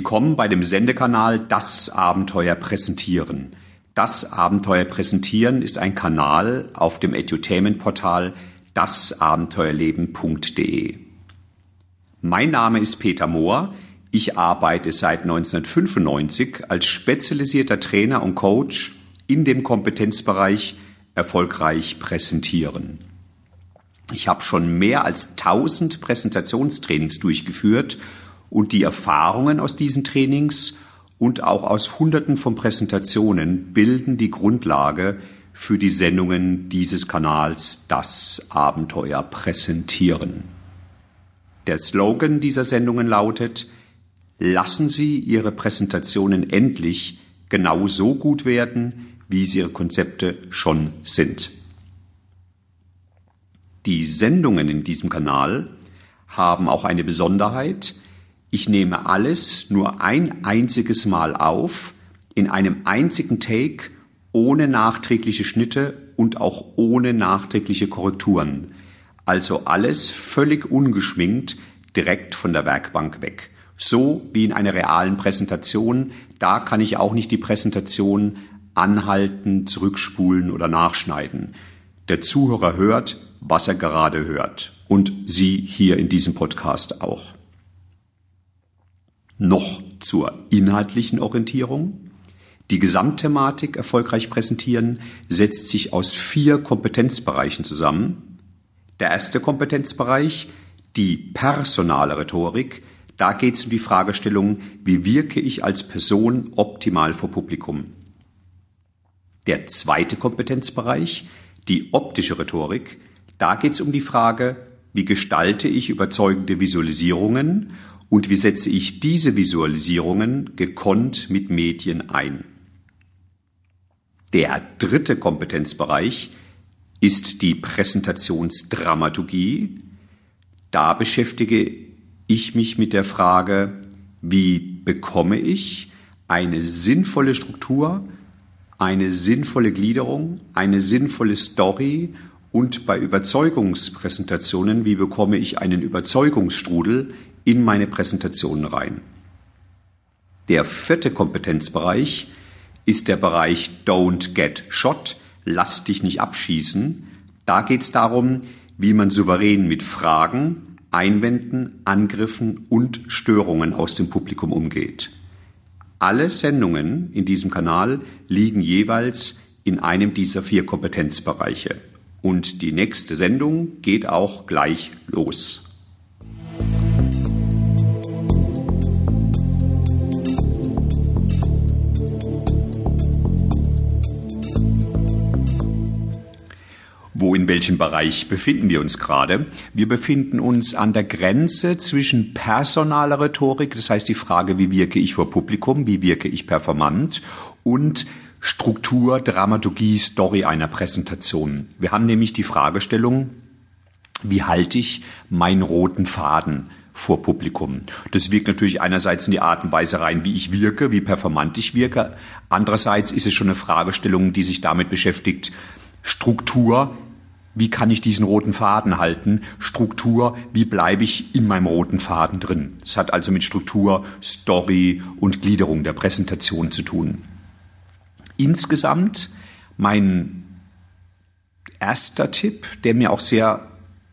Willkommen bei dem Sendekanal Das Abenteuer Präsentieren. Das Abenteuer Präsentieren ist ein Kanal auf dem Edutainment-Portal dasabenteuerleben.de. Mein Name ist Peter Mohr. Ich arbeite seit 1995 als spezialisierter Trainer und Coach in dem Kompetenzbereich erfolgreich präsentieren. Ich habe schon mehr als 1000 Präsentationstrainings durchgeführt und die Erfahrungen aus diesen Trainings und auch aus Hunderten von Präsentationen bilden die Grundlage für die Sendungen dieses Kanals Das Abenteuer Präsentieren. Der Slogan dieser Sendungen lautet: Lassen Sie Ihre Präsentationen endlich genau so gut werden, wie sie Ihre Konzepte schon sind. Die Sendungen in diesem Kanal haben auch eine Besonderheit. Ich nehme alles nur ein einziges Mal auf, in einem einzigen Take, ohne nachträgliche Schnitte und auch ohne nachträgliche Korrekturen. Also alles völlig ungeschminkt, direkt von der Werkbank weg. So wie in einer realen Präsentation, da kann ich auch nicht die Präsentation anhalten, zurückspulen oder nachschneiden. Der Zuhörer hört, was er gerade hört. Und Sie hier in diesem Podcast auch. Noch zur inhaltlichen Orientierung. Die Gesamtthematik erfolgreich präsentieren setzt sich aus 4 Kompetenzbereichen zusammen. Der erste Kompetenzbereich, die personale Rhetorik. Da geht es um die Fragestellung, wie wirke ich als Person optimal vor Publikum. Der zweite Kompetenzbereich, die optische Rhetorik. Da geht es um die Frage, wie gestalte ich überzeugende Visualisierungen und wie setze ich diese Visualisierungen gekonnt mit Medien ein. Der dritte Kompetenzbereich ist die Präsentationsdramaturgie. Da beschäftige ich mich mit der Frage, wie bekomme ich eine sinnvolle Struktur, eine sinnvolle Gliederung, eine sinnvolle Story und bei Überzeugungspräsentationen, wie bekomme ich einen Überzeugungsstrudel in meine Präsentationen rein. Der vierte Kompetenzbereich ist der Bereich Don't Get Shot, lass dich nicht abschießen. Da geht es darum, wie man souverän mit Fragen, Einwänden, Angriffen und Störungen aus dem Publikum umgeht. Alle Sendungen in diesem Kanal liegen jeweils in einem dieser 4 Kompetenzbereiche. Und die nächste Sendung geht auch gleich los. Wo, in welchem Bereich befinden wir uns gerade? Wir befinden uns an der Grenze zwischen personaler Rhetorik, das heißt die Frage, wie wirke ich vor Publikum, wie wirke ich performant, und Struktur, Dramaturgie, Story einer Präsentation. Wir haben nämlich die Fragestellung, wie halte ich meinen roten Faden vor Publikum? Das wirkt natürlich einerseits in die Art und Weise rein, wie ich wirke, wie performant ich wirke. Andererseits ist es schon eine Fragestellung, die sich damit beschäftigt, Struktur, wie kann ich diesen roten Faden halten? Struktur, wie bleibe ich in meinem roten Faden drin? Es hat also mit Struktur, Story und Gliederung der Präsentation zu tun. Insgesamt mein erster Tipp, der mir auch sehr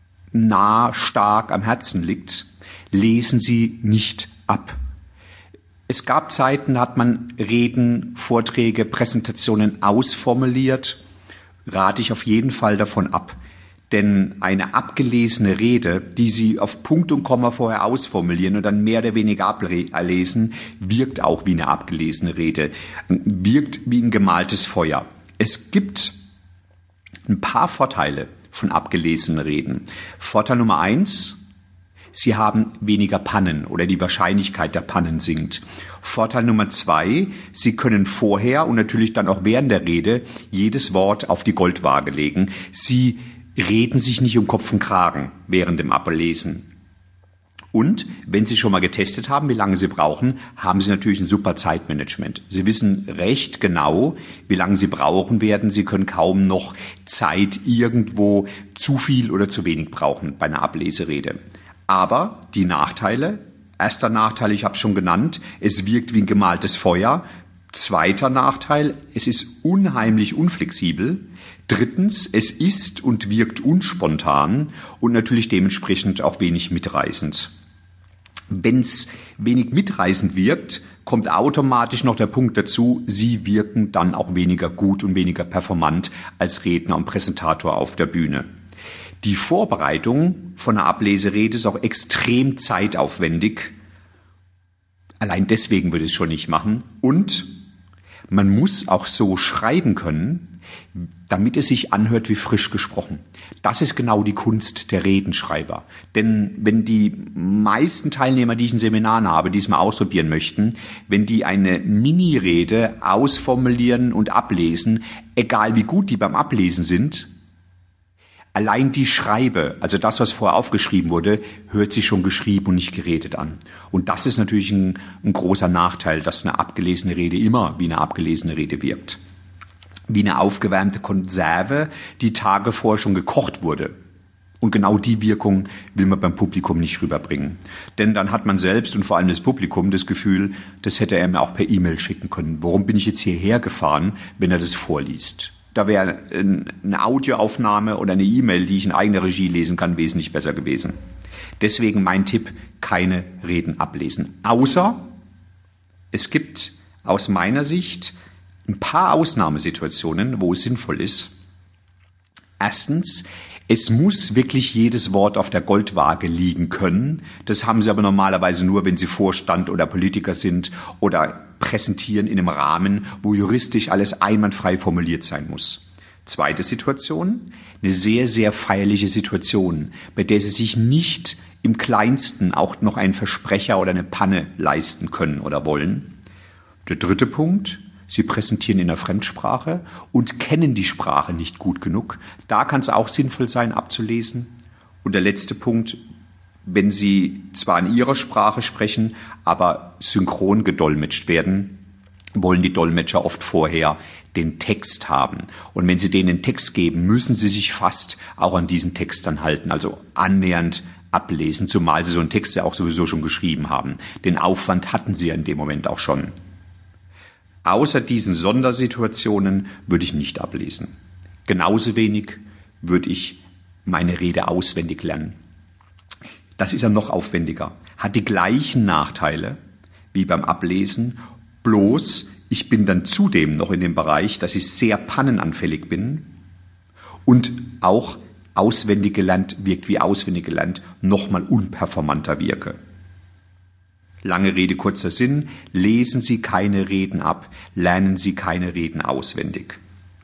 stark am Herzen liegt: Lesen Sie nicht ab. Es gab Zeiten, da hat man Reden, Vorträge, Präsentationen ausformuliert. Rate ich auf jeden Fall davon ab. Denn eine abgelesene Rede, die Sie auf Punkt und Komma vorher ausformulieren und dann mehr oder weniger ablesen, wirkt auch wie eine abgelesene Rede, wirkt wie ein gemaltes Feuer. Es gibt ein paar Vorteile von abgelesenen Reden. Vorteil Nummer 1, Sie haben weniger Pannen oder die Wahrscheinlichkeit der Pannen sinkt. Vorteil Nummer 2, Sie können vorher und natürlich dann auch während der Rede jedes Wort auf die Goldwaage legen. Sie reden sich nicht um Kopf und Kragen während dem Ablesen. Und wenn Sie schon mal getestet haben, wie lange Sie brauchen, haben Sie natürlich ein super Zeitmanagement. Sie wissen recht genau, wie lange Sie brauchen werden. Sie können kaum noch Zeit irgendwo zu viel oder zu wenig brauchen bei einer Ableserede. Aber die Nachteile, Erster Nachteil, ich habe es schon genannt, es wirkt wie ein gemaltes Feuer. Zweiter Nachteil, es ist unheimlich unflexibel. Drittens, es ist und wirkt unspontan und natürlich dementsprechend auch wenig mitreißend. Wenn es wenig mitreißend wirkt, kommt automatisch noch der Punkt dazu, Sie wirken dann auch weniger gut und weniger performant als Redner und Präsentator auf der Bühne. Die Vorbereitung von einer Ableserede ist auch extrem zeitaufwendig. Allein deswegen würde ich es schon nicht machen. Und man muss auch so schreiben können, damit es sich anhört wie frisch gesprochen. Das ist genau die Kunst der Redenschreiber. Denn wenn die meisten Teilnehmer, die ich in Seminaren habe, die es mal ausprobieren möchten, wenn die eine Mini-Rede ausformulieren und ablesen, egal wie gut die beim Ablesen sind, allein die Schreibe, also das, was vorher aufgeschrieben wurde, hört sich schon geschrieben und nicht geredet an. Und das ist natürlich ein großer Nachteil, dass eine abgelesene Rede immer wie eine abgelesene Rede wirkt. Wie eine aufgewärmte Konserve, die Tage vorher schon gekocht wurde. Und genau die Wirkung will man beim Publikum nicht rüberbringen. Denn dann hat man selbst und vor allem das Publikum das Gefühl, das hätte er mir auch per E-Mail schicken können. Warum bin ich jetzt hierher gefahren, wenn er das vorliest? Da wäre eine Audioaufnahme oder eine E-Mail, die ich in eigener Regie lesen kann, wesentlich besser gewesen. Deswegen mein Tipp, keine Reden ablesen. Außer es gibt aus meiner Sicht ein paar Ausnahmesituationen, wo es sinnvoll ist. Erstens, es muss wirklich jedes Wort auf der Goldwaage liegen können. Das haben Sie aber normalerweise nur, wenn Sie Vorstand oder Politiker sind oder präsentieren in einem Rahmen, wo juristisch alles einwandfrei formuliert sein muss. Zweite Situation, eine sehr, sehr feierliche Situation, bei der Sie sich nicht im Kleinsten auch noch einen Versprecher oder eine Panne leisten können oder wollen. Der dritte Punkt, Sie präsentieren in der Fremdsprache und kennen die Sprache nicht gut genug. Da kann es auch sinnvoll sein, abzulesen. Und der letzte Punkt, wenn Sie zwar in Ihrer Sprache sprechen, aber synchron gedolmetscht werden, wollen die Dolmetscher oft vorher den Text haben. Und wenn Sie denen den Text geben, müssen Sie sich fast auch an diesen Text dann halten, also annähernd ablesen, zumal Sie so einen Text ja auch sowieso schon geschrieben haben. Den Aufwand hatten Sie ja in dem Moment auch schon. Außer diesen Sondersituationen würde ich nicht ablesen. Genauso wenig würde ich meine Rede auswendig lernen. Das ist ja noch aufwendiger, hat die gleichen Nachteile wie beim Ablesen, bloß ich bin dann zudem noch in dem Bereich, dass ich sehr pannenanfällig bin und auch auswendig gelernt wirkt wie auswendig gelernt, nochmal unperformanter wirke. Lange Rede, kurzer Sinn, lesen Sie keine Reden ab, lernen Sie keine Reden auswendig.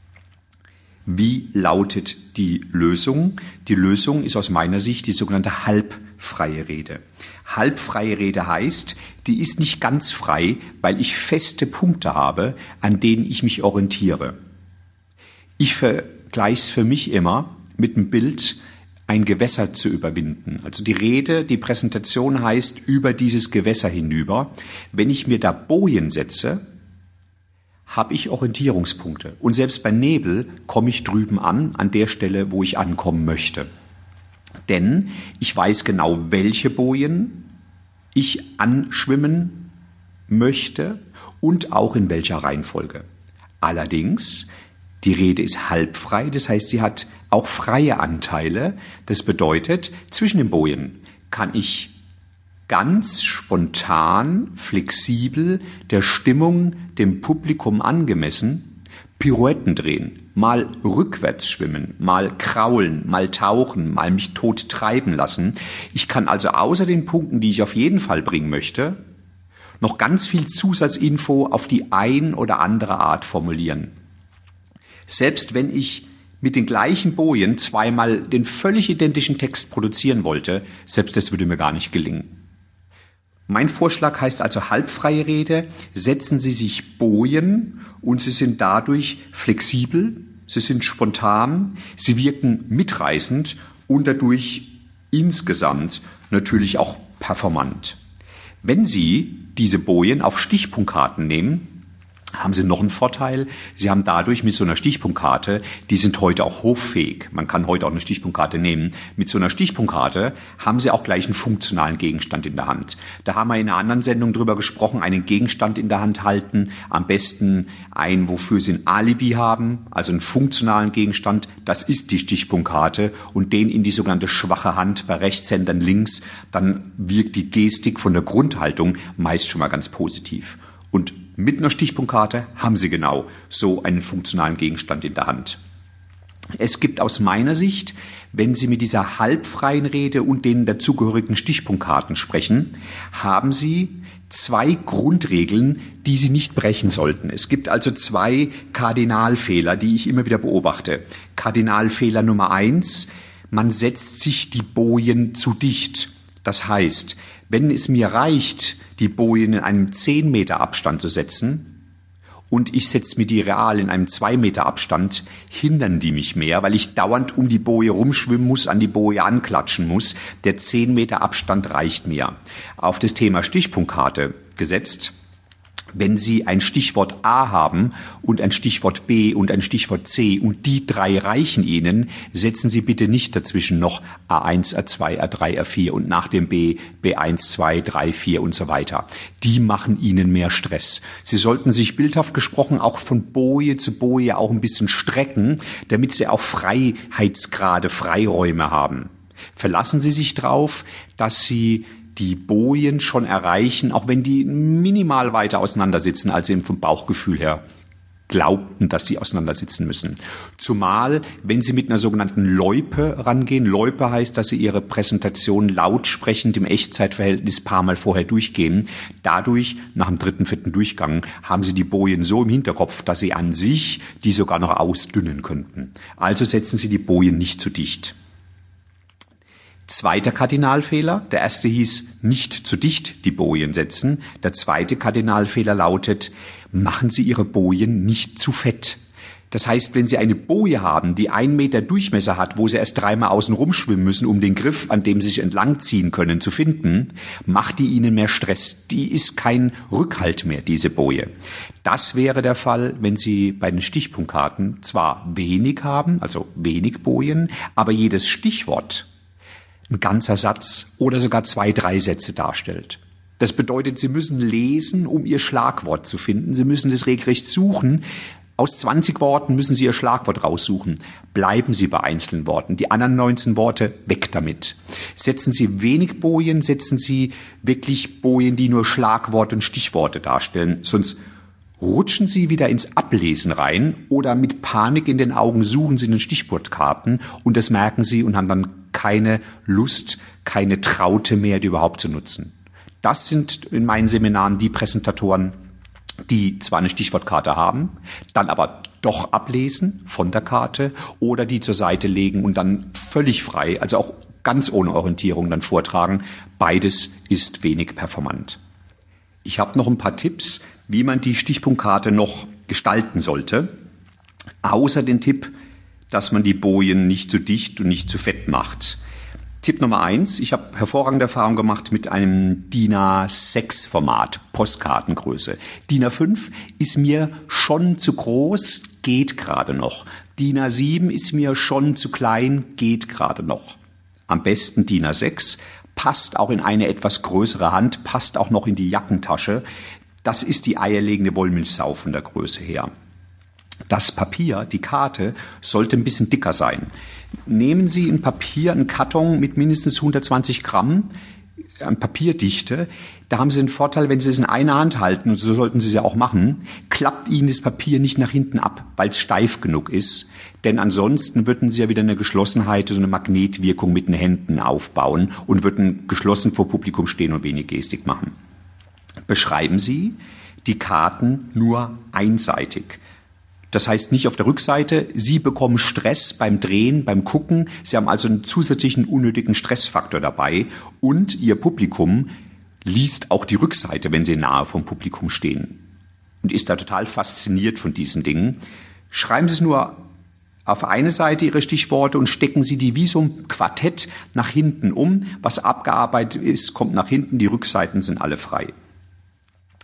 Wie lautet die Lösung? Die Lösung ist aus meiner Sicht die sogenannte halbfreie Rede. Halbfreie Rede heißt, die ist nicht ganz frei, weil ich feste Punkte habe, an denen ich mich orientiere. Ich vergleiche es für mich immer mit einem Bild, ein Gewässer zu überwinden. Also die Rede, die Präsentation heißt über dieses Gewässer hinüber. Wenn ich mir da Bojen setze, habe ich Orientierungspunkte. Und selbst bei Nebel komme ich drüben an der Stelle, wo ich ankommen möchte. Denn ich weiß genau, welche Bojen ich anschwimmen möchte und auch in welcher Reihenfolge. Allerdings, die Rede ist halbfrei, das heißt, sie hat auch freie Anteile. Das bedeutet, zwischen den Bojen kann ich ganz spontan, flexibel, der Stimmung, dem Publikum angemessen, Pirouetten drehen, mal rückwärts schwimmen, mal kraulen, mal tauchen, mal mich tot treiben lassen. Ich kann also außer den Punkten, die ich auf jeden Fall bringen möchte, noch ganz viel Zusatzinfo auf die ein oder andere Art formulieren. Selbst wenn ich mit den gleichen Bojen zweimal den völlig identischen Text produzieren wollte, selbst das würde mir gar nicht gelingen. Mein Vorschlag heißt also halbfreie Rede, setzen Sie sich Bojen und Sie sind dadurch flexibel, Sie sind spontan, Sie wirken mitreißend und dadurch insgesamt natürlich auch performant. Wenn Sie diese Bojen auf Stichpunktkarten nehmen, haben Sie noch einen Vorteil. Sie haben dadurch mit so einer Stichpunktkarte, die sind heute auch hoffähig. Man kann heute auch eine Stichpunktkarte nehmen. Mit so einer Stichpunktkarte haben Sie auch gleich einen funktionalen Gegenstand in der Hand. Da haben wir in einer anderen Sendung drüber gesprochen, einen Gegenstand in der Hand halten. Am besten einen, wofür Sie ein Alibi haben, also einen funktionalen Gegenstand. Das ist die Stichpunktkarte und den in die sogenannte schwache Hand bei Rechtshändern links. Dann wirkt die Gestik von der Grundhaltung meist schon mal ganz positiv. Und mit einer Stichpunktkarte haben Sie genau so einen funktionalen Gegenstand in der Hand. Es gibt aus meiner Sicht, wenn Sie mit dieser halbfreien Rede und den dazugehörigen Stichpunktkarten sprechen, haben Sie 2 Grundregeln, die Sie nicht brechen sollten. Es gibt also 2 Kardinalfehler, die ich immer wieder beobachte. Kardinalfehler Nummer 1, man setzt sich die Bojen zu dicht. Das heißt, wenn es mir reicht, die Bojen in einem 10 Meter Abstand zu setzen und ich setze mir die real in einem 2 Meter Abstand, hindern die mich mehr, weil ich dauernd um die Boje rumschwimmen muss, an die Boje anklatschen muss. Der 10 Meter Abstand reicht mir. Auf das Thema Stichpunktkarte gesetzt. Wenn Sie ein Stichwort A haben und ein Stichwort B und ein Stichwort C und die 3 reichen Ihnen, setzen Sie bitte nicht dazwischen noch A1, A2, A3, A4 und nach dem B, B1, 2, 3, 4 und so weiter. Die machen Ihnen mehr Stress. Sie sollten sich bildhaft gesprochen auch von Boje zu Boje auch ein bisschen strecken, damit Sie auch Freiheitsgrade, Freiräume haben. Verlassen Sie sich drauf, dass Sie die Bojen schon erreichen, auch wenn die minimal weiter auseinandersitzen, als sie vom Bauchgefühl her glaubten, dass sie auseinandersitzen müssen. Zumal, wenn Sie mit einer sogenannten Loipe rangehen. Loipe heißt, dass Sie Ihre Präsentation lautsprechend im Echtzeitverhältnis paar Mal vorher durchgehen. Dadurch, nach dem 3., 4. Durchgang, haben Sie die Bojen so im Hinterkopf, dass Sie an sich die sogar noch ausdünnen könnten. Also setzen Sie die Bojen nicht zu dicht. Zweiter Kardinalfehler, der erste hieß, nicht zu dicht die Bojen setzen. Der zweite Kardinalfehler lautet, machen Sie Ihre Bojen nicht zu fett. Das heißt, wenn Sie eine Boje haben, die 1 Meter Durchmesser hat, wo Sie erst 3-mal außen rumschwimmen müssen, um den Griff, an dem Sie sich entlangziehen können, zu finden, macht die Ihnen mehr Stress. Die ist kein Rückhalt mehr, diese Boje. Das wäre der Fall, wenn Sie bei den Stichpunktkarten zwar wenig haben, also wenig Bojen, aber jedes Stichwort ein ganzer Satz oder sogar 2, 3 Sätze darstellt. Das bedeutet, Sie müssen lesen, um Ihr Schlagwort zu finden. Sie müssen das regelrecht suchen. Aus 20 Worten müssen Sie Ihr Schlagwort raussuchen. Bleiben Sie bei einzelnen Worten. Die anderen 19 Worte, weg damit. Setzen Sie wenig Bojen, setzen Sie wirklich Bojen, die nur Schlagworte und Stichworte darstellen. Sonst rutschen Sie wieder ins Ablesen rein oder mit Panik in den Augen suchen Sie in den Stichwortkarten und das merken Sie und haben dann keine Lust, keine Traute mehr, die überhaupt zu nutzen. Das sind in meinen Seminaren die Präsentatoren, die zwar eine Stichwortkarte haben, dann aber doch ablesen von der Karte oder die zur Seite legen und dann völlig frei, also auch ganz ohne Orientierung dann vortragen. Beides ist wenig performant. Ich habe noch ein paar Tipps, wie man die Stichpunktkarte noch gestalten sollte, außer den Tipp, dass man die Bojen nicht zu dicht und nicht zu fett macht. Tipp Nummer 1, ich habe hervorragende Erfahrung gemacht mit einem DIN A6 Format, Postkartengröße. DIN A5 ist mir schon zu groß, geht gerade noch. DIN A7 ist mir schon zu klein, geht gerade noch. Am besten DIN A6, passt auch in eine etwas größere Hand, passt auch noch in die Jackentasche. Das ist die eierlegende Wollmilchsau von der Größe her. Das Papier, die Karte, sollte ein bisschen dicker sein. Nehmen Sie ein Papier, einen Karton mit mindestens 120 Gramm an Papierdichte. Da haben Sie den Vorteil, wenn Sie es in einer Hand halten, und so sollten Sie es ja auch machen, klappt Ihnen das Papier nicht nach hinten ab, weil es steif genug ist. Denn ansonsten würden Sie ja wieder eine Geschlossenheit, so eine Magnetwirkung mit den Händen aufbauen und würden geschlossen vor Publikum stehen und wenig Gestik machen. Beschreiben Sie die Karten nur einseitig. Das heißt nicht auf der Rückseite, Sie bekommen Stress beim Drehen, beim Gucken. Sie haben also einen zusätzlichen unnötigen Stressfaktor dabei und Ihr Publikum liest auch die Rückseite, wenn Sie nahe vom Publikum stehen und ist da total fasziniert von diesen Dingen. Schreiben Sie es nur auf eine Seite Ihre Stichworte und stecken Sie die wie so ein Quartett nach hinten um. Was abgearbeitet ist, kommt nach hinten, die Rückseiten sind alle frei.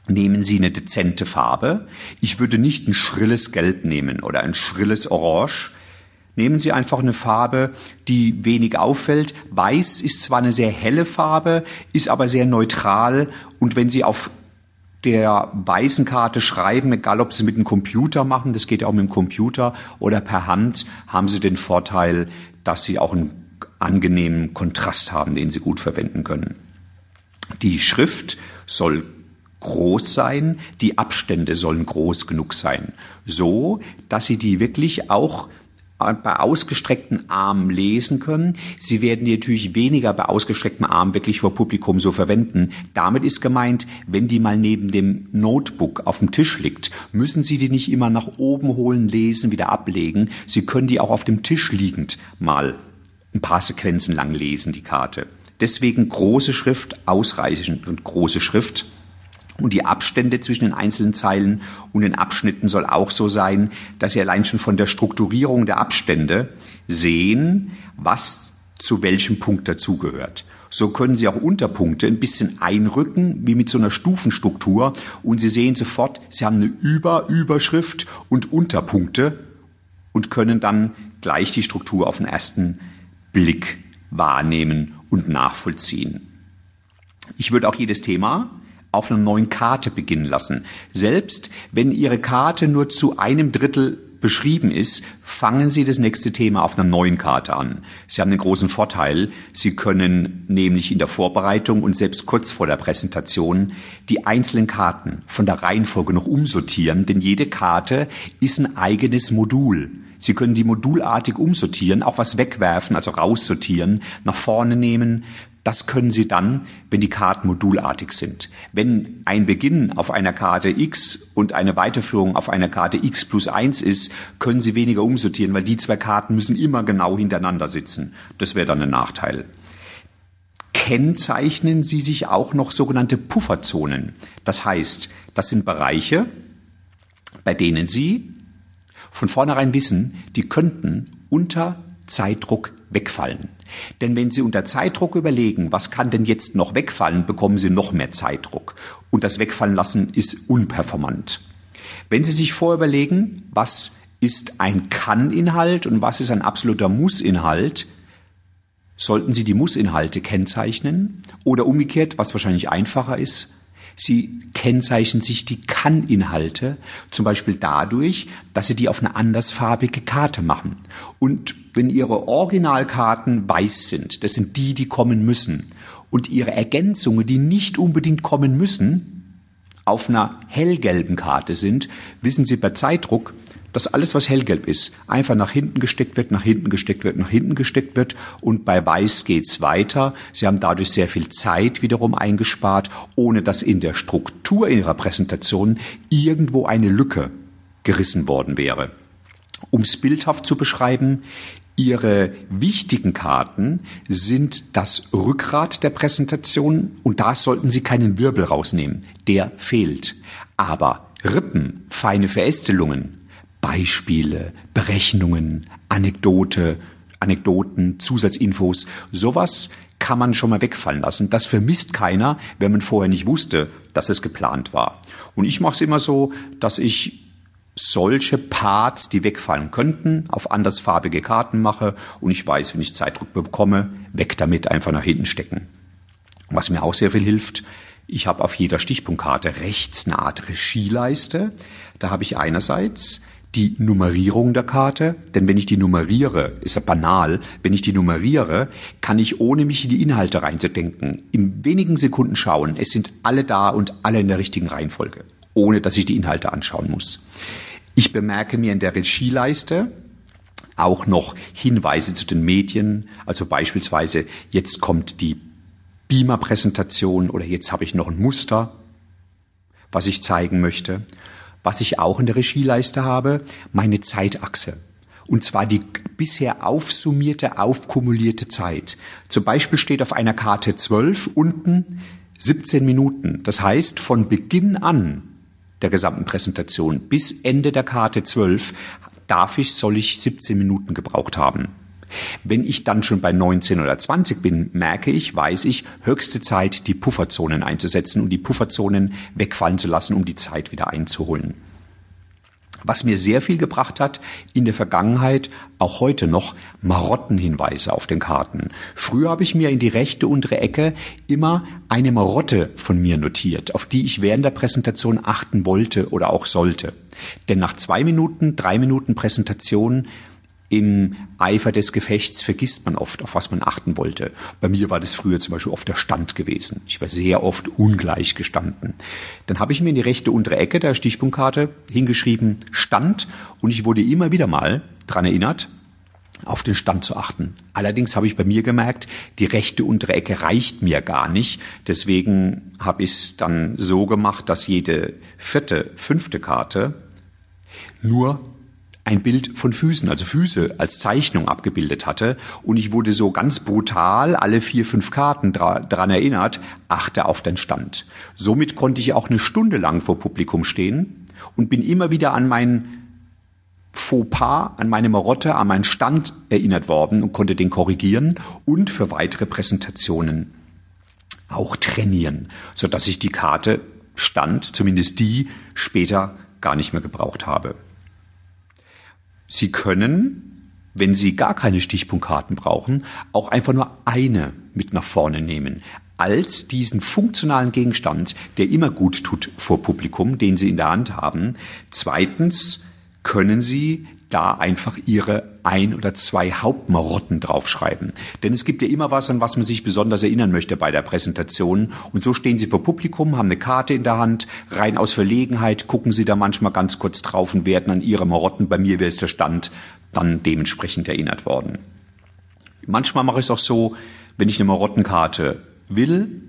Nehmen Sie eine dezente Farbe. Ich würde nicht ein schrilles Gelb nehmen oder ein schrilles Orange. Nehmen Sie einfach eine Farbe, die wenig auffällt. Weiß ist zwar eine sehr helle Farbe, ist aber sehr neutral. Und wenn Sie auf der weißen Karte schreiben, egal ob Sie mit einem Computer machen, das geht ja auch mit dem Computer, oder per Hand, haben Sie den Vorteil, dass Sie auch einen angenehmen Kontrast haben, den Sie gut verwenden können. Die Schrift soll groß sein, die Abstände sollen groß genug sein, so dass Sie die wirklich auch bei ausgestreckten Armen lesen können. Sie werden die natürlich weniger bei ausgestreckten Armen wirklich vor Publikum so verwenden. Damit ist gemeint, wenn die mal neben dem Notebook auf dem Tisch liegt, müssen Sie die nicht immer nach oben holen, lesen, wieder ablegen. Sie können die auch auf dem Tisch liegend mal ein paar Sequenzen lang lesen, die Karte. Deswegen große Schrift, ausreichend und große Schrift. Und die Abstände zwischen den einzelnen Zeilen und den Abschnitten soll auch so sein, dass Sie allein schon von der Strukturierung der Abstände sehen, was zu welchem Punkt dazugehört. So können Sie auch Unterpunkte ein bisschen einrücken, wie mit so einer Stufenstruktur. Und Sie sehen sofort, Sie haben eine Überschrift und Unterpunkte und können dann gleich die Struktur auf den ersten Blick wahrnehmen und nachvollziehen. Ich würde auch jedes Thema auf einer neuen Karte beginnen lassen. Selbst wenn Ihre Karte nur zu 1/3 beschrieben ist, fangen Sie das nächste Thema auf einer neuen Karte an. Sie haben den großen Vorteil, Sie können nämlich in der Vorbereitung und selbst kurz vor der Präsentation die einzelnen Karten von der Reihenfolge noch umsortieren, denn jede Karte ist ein eigenes Modul. Sie können die modulartig umsortieren, auch was wegwerfen, also raussortieren, nach vorne nehmen. Das können Sie dann, wenn die Karten modulartig sind. Wenn ein Beginn auf einer Karte X und eine Weiterführung auf einer Karte X+1 ist, können Sie weniger umsortieren, weil die zwei Karten müssen immer genau hintereinander sitzen. Das wäre dann ein Nachteil. Kennzeichnen Sie sich auch noch sogenannte Pufferzonen. Das heißt, das sind Bereiche, bei denen Sie von vornherein wissen, die könnten unter Zeitdruck wegfallen. Denn wenn Sie unter Zeitdruck überlegen, was kann denn jetzt noch wegfallen, bekommen Sie noch mehr Zeitdruck. Und das Wegfallen lassen ist unperformant. Wenn Sie sich vorüberlegen, was ist ein Kann-Inhalt und was ist ein absoluter Muss-Inhalt, sollten Sie die Muss-Inhalte kennzeichnen oder umgekehrt, was wahrscheinlich einfacher ist, Sie kennzeichnen sich die Kann-Inhalte, zum Beispiel dadurch, dass Sie die auf eine andersfarbige Karte machen. Und wenn Ihre Originalkarten weiß sind, das sind die kommen müssen, und Ihre Ergänzungen, die nicht unbedingt kommen müssen, auf einer hellgelben Karte sind, wissen Sie bei Zeitdruck, dass alles, was hellgelb ist, einfach nach hinten gesteckt wird, nach hinten gesteckt wird, nach hinten gesteckt wird, und bei Weiß geht's weiter. Sie haben dadurch sehr viel Zeit wiederum eingespart, ohne dass in der Struktur Ihrer Präsentation irgendwo eine Lücke gerissen worden wäre. Um es bildhaft zu beschreiben, Ihre wichtigen Karten sind das Rückgrat der Präsentation, und da sollten Sie keinen Wirbel rausnehmen. Der fehlt. Aber Rippen, feine Verästelungen, Beispiele, Berechnungen, Anekdoten, Zusatzinfos, sowas kann man schon mal wegfallen lassen. Das vermisst keiner, wenn man vorher nicht wusste, dass es geplant war. Und ich mache es immer so, dass ich solche Parts, die wegfallen könnten, auf andersfarbige Karten mache, und ich weiß, wenn ich Zeitdruck bekomme, weg damit, einfach nach hinten stecken. Was mir auch sehr viel hilft, ich habe auf jeder Stichpunktkarte rechts eine Art Regieleiste. Da habe ich einerseits die Nummerierung der Karte, denn wenn ich die nummeriere, ist ja banal, wenn ich die nummeriere, kann ich, ohne mich in die Inhalte reinzudenken, in wenigen Sekunden schauen, es sind alle da und alle in der richtigen Reihenfolge, ohne dass ich die Inhalte anschauen muss. Ich bemerke mir in der Regieleiste auch noch Hinweise zu den Medien, also beispielsweise, jetzt kommt die Beamer-Präsentation oder jetzt habe ich noch ein Muster, was ich zeigen möchte. Was ich auch in der Regieleiste habe, meine Zeitachse. Und zwar die bisher aufsummierte, aufkumulierte Zeit. Zum Beispiel steht auf einer Karte 12 unten 17 Minuten. Das heißt, von Beginn an der gesamten Präsentation bis Ende der Karte 12 soll ich 17 Minuten gebraucht haben. Wenn ich dann schon bei 19 oder 20 bin, weiß ich, höchste Zeit, die Pufferzonen einzusetzen und die Pufferzonen wegfallen zu lassen, um die Zeit wieder einzuholen. Was mir sehr viel gebracht hat, in der Vergangenheit, auch heute noch, Marottenhinweise auf den Karten. Früher habe ich mir in die rechte untere Ecke immer eine Marotte von mir notiert, auf die ich während der Präsentation achten wollte oder auch sollte. Denn nach 2 Minuten, 3 Minuten Präsentation im Eifer des Gefechts vergisst man oft, auf was man achten wollte. Bei mir war das früher zum Beispiel oft der Stand gewesen. Ich war sehr oft ungleich gestanden. Dann habe ich mir in die rechte untere Ecke der Stichpunktkarte hingeschrieben Stand und ich wurde immer wieder mal dran erinnert, auf den Stand zu achten. Allerdings habe ich bei mir gemerkt, die rechte untere Ecke reicht mir gar nicht. Deswegen habe ich es dann so gemacht, dass jede 4., 5. Karte nur ein Bild von Füßen, also Füße als Zeichnung abgebildet hatte. Und ich wurde so ganz brutal alle 4, 5 Karten daran erinnert, achte auf den Stand. Somit konnte ich auch eine Stunde lang vor Publikum stehen und bin immer wieder an mein Fauxpas, an meine Marotte, an meinen Stand erinnert worden und konnte den korrigieren und für weitere Präsentationen auch trainieren, sodass ich die Karte Stand, zumindest die, später gar nicht mehr gebraucht habe. Sie können, wenn Sie gar keine Stichpunktkarten brauchen, auch einfach nur eine mit nach vorne nehmen, als diesen funktionalen Gegenstand, der immer gut tut vor Publikum, den Sie in der Hand haben. Zweitens können Sie da einfach Ihre 1 oder 2 Hauptmarotten draufschreiben. Denn es gibt ja immer was, an was man sich besonders erinnern möchte bei der Präsentation. Und so stehen Sie vor Publikum, haben eine Karte in der Hand, rein aus Verlegenheit, gucken Sie da manchmal ganz kurz drauf und werden an Ihre Marotten, bei mir wäre es der Stand, dann dementsprechend erinnert worden. Manchmal mache ich es auch so, wenn ich eine Marottenkarte will,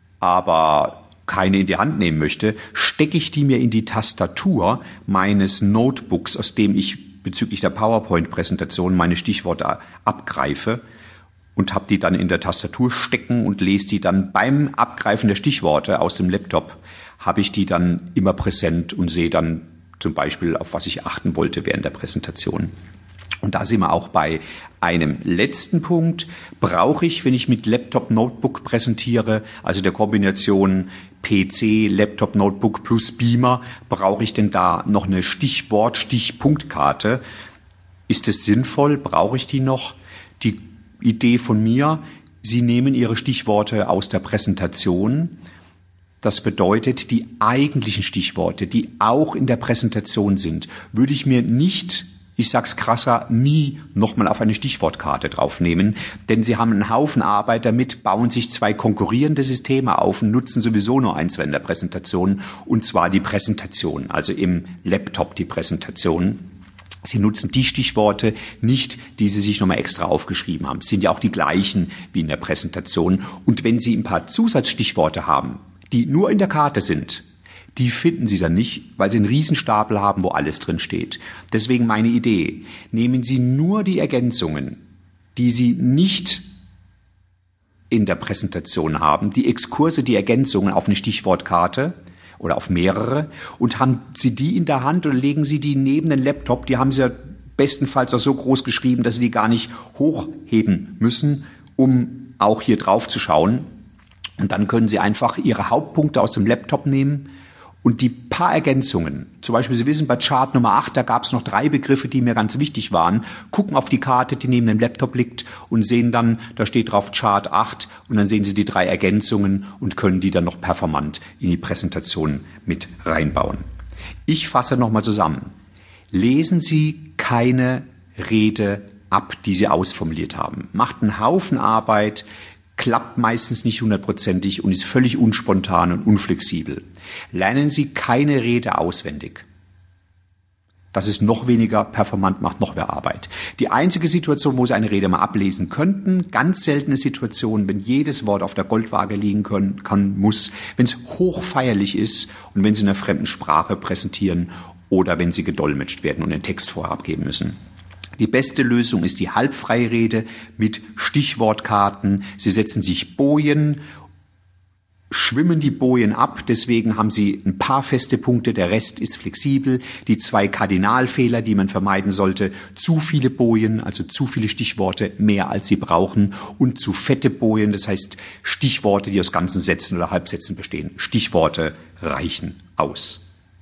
aber keine in die Hand nehmen möchte, stecke ich die mir in die Tastatur meines Notebooks, aus dem ich bezüglich der PowerPoint-Präsentation meine Stichworte abgreife und habe die dann in der Tastatur stecken und lese die dann beim Abgreifen der Stichworte aus dem Laptop, habe ich die dann immer präsent und sehe dann zum Beispiel, auf was ich achten wollte während der Präsentation. Und da sind wir auch bei einem letzten Punkt. Brauche ich, wenn ich mit Laptop, Notebook präsentiere, also der Kombination PC, Laptop, Notebook plus Beamer, brauche ich denn da noch eine Stichpunktskarte? Ist es sinnvoll? Brauche ich die noch? Die Idee von mir, Sie nehmen Ihre Stichworte aus der Präsentation. Das bedeutet, die eigentlichen Stichworte, die auch in der Präsentation sind, würde ich mir nicht, ich sag's krasser, nie nochmal auf eine Stichwortkarte draufnehmen, denn Sie haben einen Haufen Arbeit damit, bauen sich 2 konkurrierende Systeme auf und nutzen sowieso nur eins in der Präsentation, und zwar die Präsentation, also im Laptop die Präsentation. Sie nutzen die Stichworte nicht, die Sie sich nochmal extra aufgeschrieben haben. Es sind ja auch die gleichen wie in der Präsentation. Und wenn Sie ein paar Zusatzstichworte haben, die nur in der Karte sind, die finden Sie dann nicht, weil Sie einen Riesenstapel haben, wo alles drin steht. Deswegen meine Idee, nehmen Sie nur die Ergänzungen, die Sie nicht in der Präsentation haben, die Exkurse, die Ergänzungen auf eine Stichwortkarte oder auf mehrere, und haben Sie die in der Hand oder legen Sie die neben den Laptop, die haben Sie ja bestenfalls auch so groß geschrieben, dass Sie die gar nicht hochheben müssen, um auch hier drauf zu schauen. Und dann können Sie einfach Ihre Hauptpunkte aus dem Laptop nehmen und die paar Ergänzungen, zum Beispiel, Sie wissen, bei Chart Nummer 8, da gab es noch 3 Begriffe, die mir ganz wichtig waren, gucken auf die Karte, die neben dem Laptop liegt, und sehen dann, da steht drauf Chart 8, und dann sehen Sie die 3 Ergänzungen und können die dann noch performant in die Präsentation mit reinbauen. Ich fasse nochmal zusammen. Lesen Sie keine Rede ab, die Sie ausformuliert haben. Macht einen Haufen Arbeit, klappt meistens nicht 100%ig und ist völlig unspontan und unflexibel. Lernen Sie keine Rede auswendig. Das ist noch weniger performant, macht noch mehr Arbeit. Die einzige Situation, wo Sie eine Rede mal ablesen könnten, ganz seltene Situation, wenn jedes Wort auf der Goldwaage liegen muss, wenn es hochfeierlich ist und wenn Sie in einer fremden Sprache präsentieren oder wenn Sie gedolmetscht werden und den Text vorher abgeben müssen. Die beste Lösung ist die halbfreie Rede mit Stichwortkarten. Sie setzen sich Bojen schwimmen die Bojen ab, deswegen haben sie ein paar feste Punkte, der Rest ist flexibel. Die 2 Kardinalfehler, die man vermeiden sollte: zu viele Bojen, also zu viele Stichworte, mehr als sie brauchen, und zu fette Bojen, das heißt Stichworte, die aus ganzen Sätzen oder Halbsätzen bestehen. Stichworte reichen aus.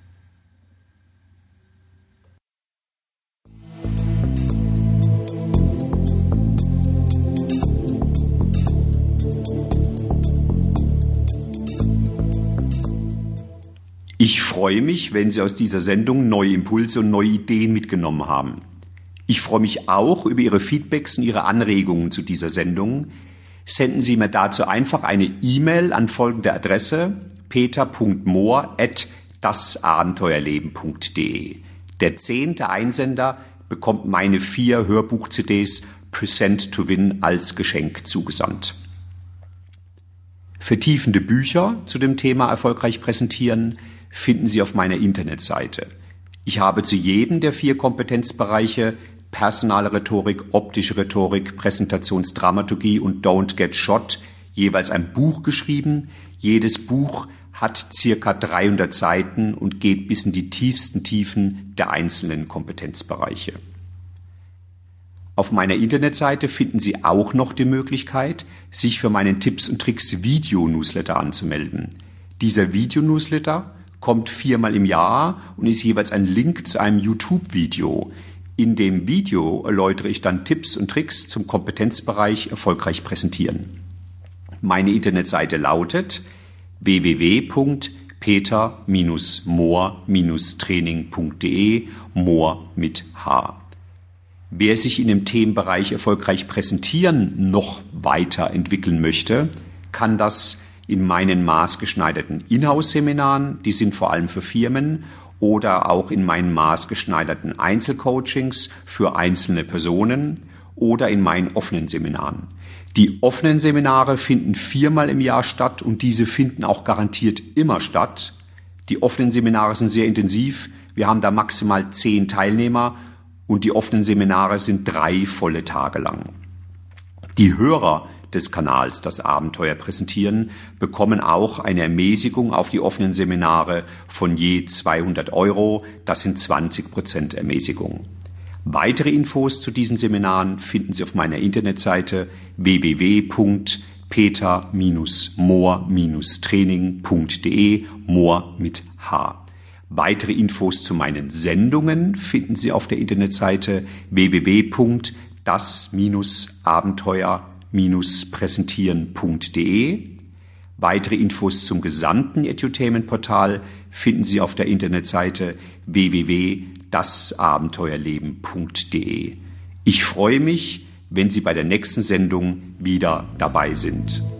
Ich freue mich, wenn Sie aus dieser Sendung neue Impulse und neue Ideen mitgenommen haben. Ich freue mich auch über Ihre Feedbacks und Ihre Anregungen zu dieser Sendung. Senden Sie mir dazu einfach eine E-Mail an folgende Adresse: peter.mohr@dasabenteuerleben.de. Der 10. Einsender bekommt meine 4 Hörbuch-CDs Present to Win als Geschenk zugesandt. Vertiefende Bücher zu dem Thema erfolgreich präsentieren finden Sie auf meiner Internetseite. Ich habe zu jedem der 4 Kompetenzbereiche Personale Rhetorik, optische Rhetorik, Präsentationsdramaturgie und Don't Get Shot jeweils ein Buch geschrieben. Jedes Buch hat circa 300 Seiten und geht bis in die tiefsten Tiefen der einzelnen Kompetenzbereiche. Auf meiner Internetseite finden Sie auch noch die Möglichkeit, sich für meinen Tipps und Tricks Video-Newsletter anzumelden. Dieser Video-Newsletter kommt 4-mal im Jahr und ist jeweils ein Link zu einem YouTube-Video. In dem Video erläutere ich dann Tipps und Tricks zum Kompetenzbereich erfolgreich präsentieren. Meine Internetseite lautet www.peter-mohr-training.de, Mohr mit H. Wer sich in dem Themenbereich erfolgreich präsentieren noch weiterentwickeln möchte, kann das in meinen maßgeschneiderten Inhouse-Seminaren, die sind vor allem für Firmen, oder auch in meinen maßgeschneiderten Einzelcoachings für einzelne Personen oder in meinen offenen Seminaren. Die offenen Seminare finden 4-mal im Jahr statt und diese finden auch garantiert immer statt. Die offenen Seminare sind sehr intensiv. Wir haben da maximal 10 Teilnehmer und die offenen Seminare sind 3 volle Tage lang. Die Hörer des Kanals Das Abenteuer präsentieren bekommen auch eine Ermäßigung auf die offenen Seminare von je 200 €. Das sind 20% Ermäßigung. Weitere Infos zu diesen Seminaren finden Sie auf meiner Internetseite www.peter-mohr-training.de, Mohr mit H. Weitere Infos zu meinen Sendungen finden Sie auf der Internetseite www.das-abenteuer-präsentieren.de. Weitere Infos zum gesamten Edutainment-Portal finden Sie auf der Internetseite www.dasabenteuerleben.de. Ich freue mich, wenn Sie bei der nächsten Sendung wieder dabei sind.